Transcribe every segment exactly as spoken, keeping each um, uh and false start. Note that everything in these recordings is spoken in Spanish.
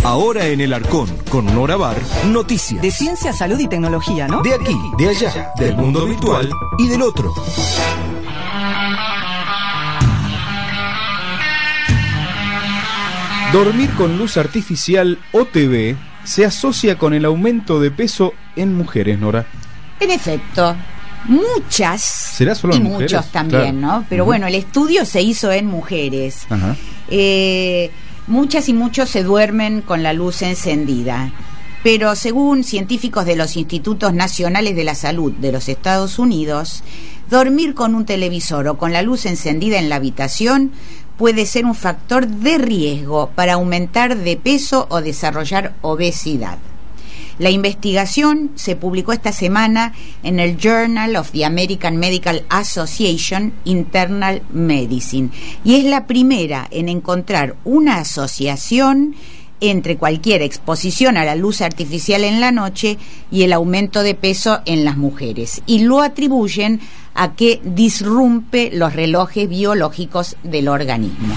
Ahora en el Arcón, con Nora Bar, noticias. De ciencia, salud y tecnología, ¿no? De aquí, de allá, del mundo virtual y del otro. Dormir con luz artificial o T V se asocia con el aumento de peso en mujeres, Nora. En efecto, muchas ¿Será solo y en muchos mujeres? también, Claro. ¿no? Pero Uh-huh. bueno, el estudio se hizo en mujeres. Ajá. Eh, muchas y muchos se duermen con la luz encendida. Pero según científicos de los Institutos Nacionales de la Salud de los Estados Unidos, dormir con un televisor o con la luz encendida en la habitación puede ser un factor de riesgo para aumentar de peso o desarrollar obesidad. La investigación se publicó esta semana en el Journal of the American Medical Association Internal Medicine y es la primera en encontrar una asociación entre cualquier exposición a la luz artificial en la noche y el aumento de peso en las mujeres, y lo atribuyen a que disrumpe los relojes biológicos del organismo.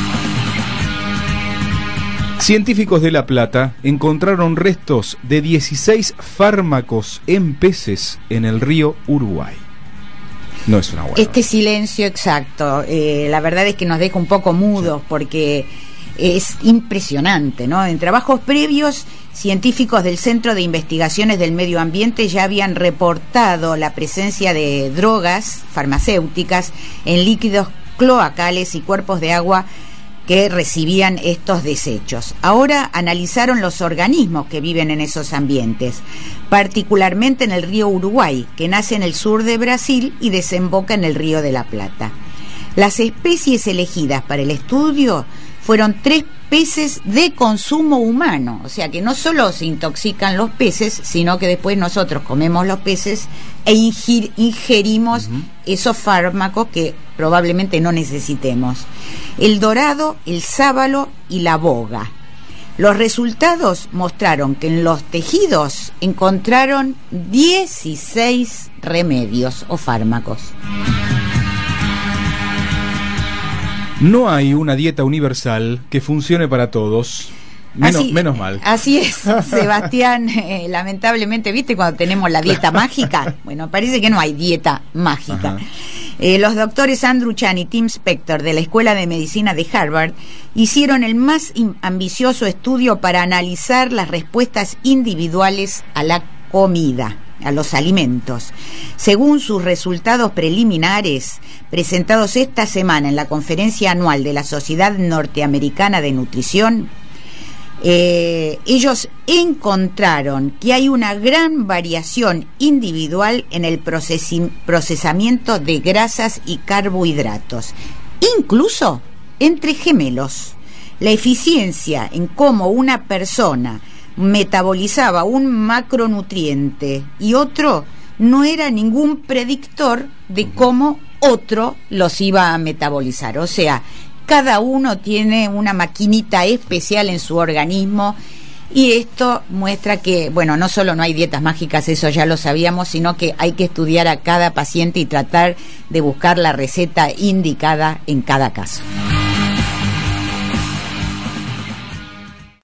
Científicos de La Plata encontraron restos de dieciséis fármacos en peces en el río Uruguay. No es una buena. Este silencio exacto, eh, la verdad es que nos deja un poco mudos, porque es impresionante, ¿no? En trabajos previos, científicos del Centro de Investigaciones del Medio Ambiente ya habían reportado la presencia de drogas farmacéuticas en líquidos cloacales y cuerpos de agua que recibían estos desechos. Ahora analizaron los organismos que viven en esos ambientes, particularmente en el río Uruguay, que nace en el sur de Brasil y desemboca en el río de la Plata. Las especies elegidas para el estudio fueron tres peces de consumo humano, o sea que no solo se intoxican los peces, sino que después nosotros comemos los peces e ingir, ingerimos uh-huh. esos fármacos que probablemente no necesitemos. El dorado, el sábalo y la boga. Los resultados mostraron que en los tejidos encontraron dieciséis remedios o fármacos. No hay una dieta universal que funcione para todos. Menos, así, menos mal. Así es, Sebastián. Eh, lamentablemente, ¿viste cuando tenemos la dieta mágica? Bueno, parece que no hay dieta mágica. Eh, los doctores Andrew Chan y Tim Spector de la Escuela de Medicina de Harvard hicieron el más ambicioso estudio para analizar las respuestas individuales a la comida, a los alimentos. Según sus resultados preliminares presentados esta semana en la conferencia anual de la Sociedad Norteamericana de Nutrición, eh, ellos encontraron que hay una gran variación individual en el procesi- procesamiento de grasas y carbohidratos, incluso entre gemelos. La eficiencia en cómo una persona metabolizaba un macronutriente y otro no era ningún predictor de cómo otro los iba a metabolizar. O sea, cada uno tiene una maquinita especial en su organismo, y esto muestra que, bueno, no solo no hay dietas mágicas, eso ya lo sabíamos, sino que hay que estudiar a cada paciente y tratar de buscar la receta indicada en cada caso.